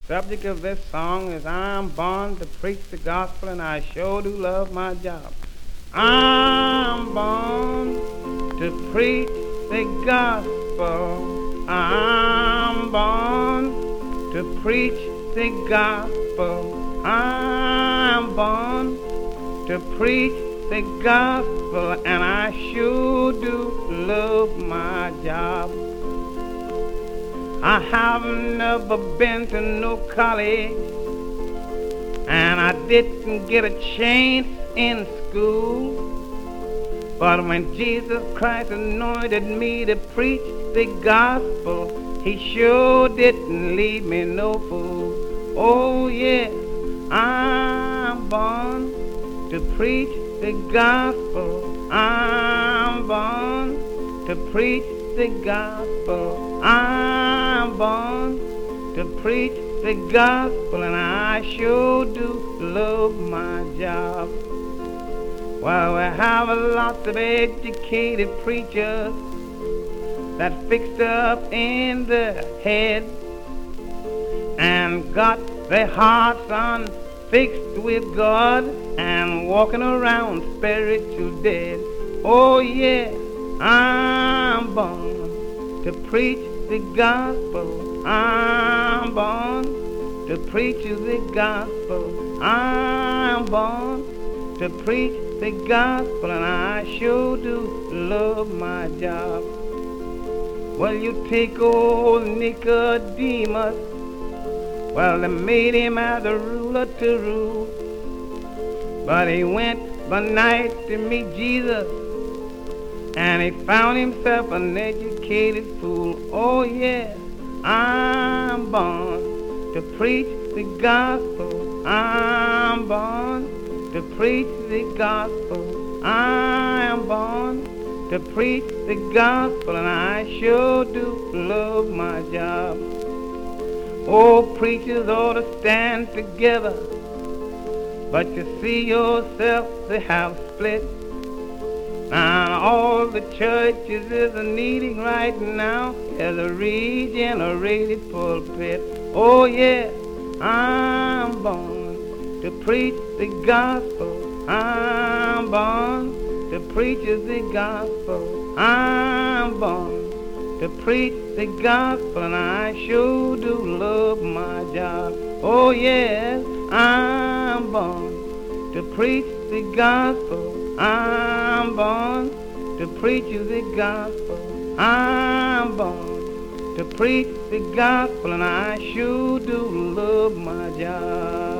Subject of this song is I'm born to preach the gospel and I sure do love my job. I'm born to preach the gospel. I'm born to preach the gospel. I'm born to preach the gospel and I sure do love my job. I have never been to no college, and I didn't get a chance in school. But when Jesus Christ anointed me to preach the gospel, he sure didn't leave me no fool. Oh yes, I'm born to preach the gospel. I'm born to preach the gospel. I'm born to preach the gospel and I sure do love my job. Well, we have lots of educated preachers that fixed up in their head and got their hearts unfixed with God and walking around spiritual dead. Oh yeah, I'm born to preach the gospel. I'm born to preach the gospel. I'm born to preach the gospel and I sure do love my job. Well, you take old Nicodemus, well, they made him as a ruler to rule, but he went by night to meet Jesus and he found himself an educated fool. Oh yeah, I'm born to preach the gospel. I'm born to preach the gospel. I'm born to preach the gospel and I sure do love my job. Oh, preachers ought to stand together, but you see yourself they have split. Now all the churches is needing right now is a regenerated pulpit. Oh yeah, I'm born to preach the gospel. I'm born to preach the gospel. I'm born to preach the gospel and I sure do love my job. Oh yes, I'm born to preach the gospel. I'm born to preach the gospel. I'm born to preach the gospel and I sure do love my job.